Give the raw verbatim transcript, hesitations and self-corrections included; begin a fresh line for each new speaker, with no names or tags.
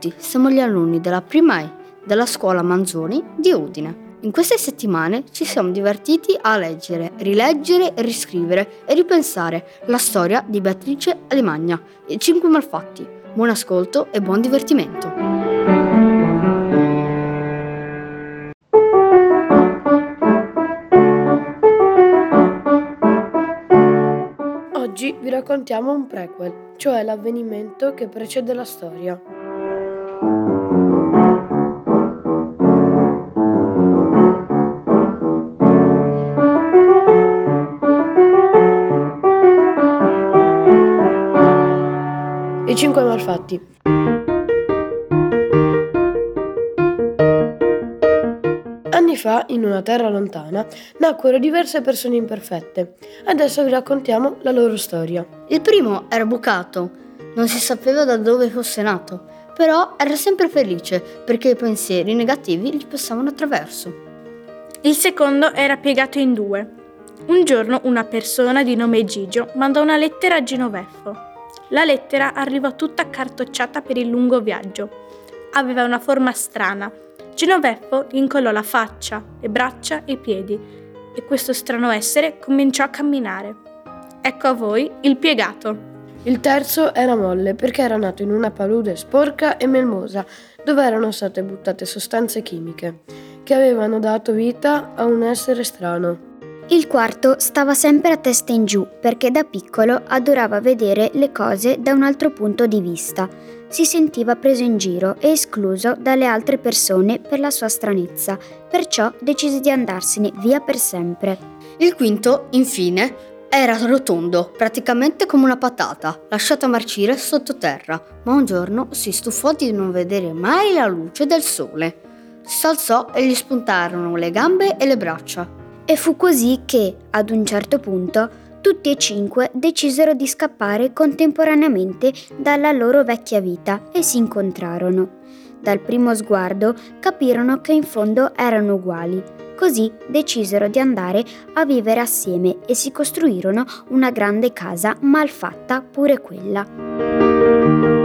tutti, siamo gli alunni della prima E della scuola Manzoni di Udine. In queste settimane ci siamo divertiti a leggere, rileggere, riscrivere e ripensare la storia di Beatrice Alemagna e Cinque Malfatti. Buon ascolto e buon divertimento!
Oggi vi raccontiamo un prequel, cioè l'avvenimento che precede la storia. I Cinque Malfatti. Anni fa, in una terra lontana, nacquero diverse persone imperfette. Adesso vi raccontiamo la loro storia.
Il primo era bucato, non si sapeva da dove fosse nato, però era sempre felice perché i pensieri negativi gli passavano attraverso.
Il secondo era piegato in due. Un giorno una persona di nome Gigio mandò una lettera a Genoveffo. La lettera arrivò tutta accartocciata per il lungo viaggio. Aveva una forma strana. Genoveffo gli incollò la faccia, le braccia e i piedi e questo strano essere cominciò a camminare. Ecco a voi il piegato.
Il terzo era molle perché era nato in una palude sporca e melmosa dove erano state buttate sostanze chimiche che avevano dato vita a un essere strano.
Il quarto stava sempre a testa in giù perché da piccolo adorava vedere le cose da un altro punto di vista. Si sentiva preso in giro e escluso dalle altre persone per la sua stranezza, perciò decise di andarsene via per sempre.
Il quinto, infine, era rotondo, praticamente come una patata, lasciata marcire sottoterra, ma un giorno si stufò di non vedere mai la luce del sole. Si alzò e gli spuntarono le gambe e le braccia.
E fu così che, ad un certo punto, tutti e cinque decisero di scappare contemporaneamente dalla loro vecchia vita e si incontrarono. Dal primo sguardo capirono che in fondo erano uguali, così decisero di andare a vivere assieme e si costruirono una grande casa malfatta pure quella.